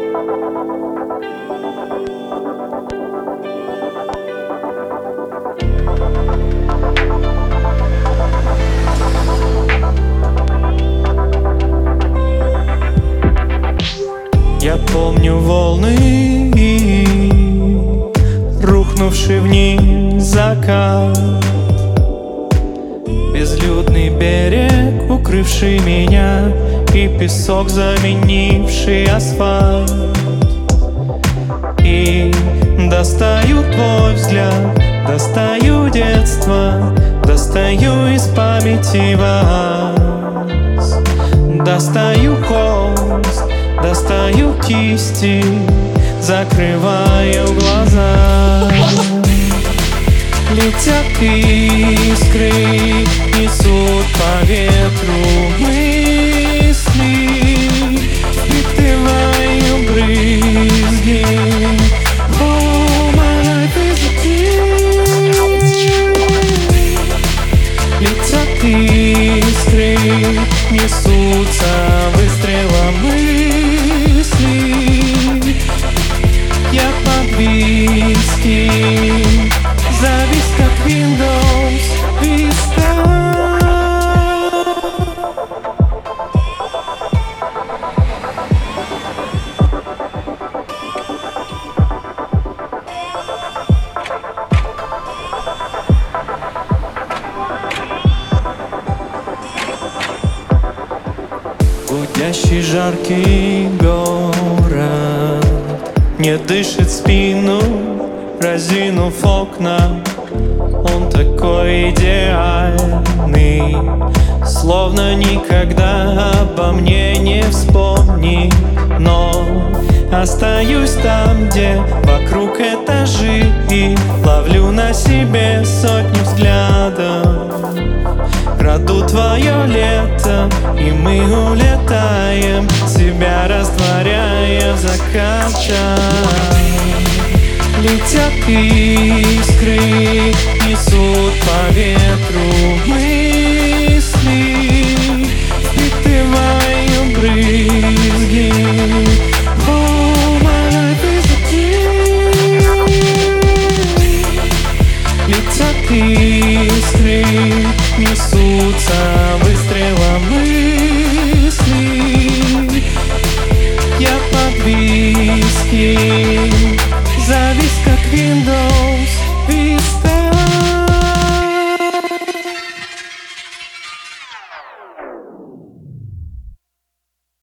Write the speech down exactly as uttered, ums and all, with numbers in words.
Я помню волны, рухнувший вниз закат, безлюдный берег, укрывший меня, и песок, заменивший асфальт. И достаю твой взгляд, достаю детство, достаю из памяти вас, достаю холст, достаю кисти, закрываю глаза. Летят искры, несут по ветру мысли, впитываю брызги. Oh, my life is a dream. Летят искры, несутся выстрелом мысли. Я под виски, завис как Windows Vista. Гудящий жаркий город не дышит спину, разинув окна. Он такой идеальный, словно никогда обо мне не вспомнит. Но остаюсь там, где вокруг этажи, и ловлю на себе сотни взглядов. Краду твое лето, и мы улетаем, себя растворяя в закатах. Летят искры, несут по ветру мы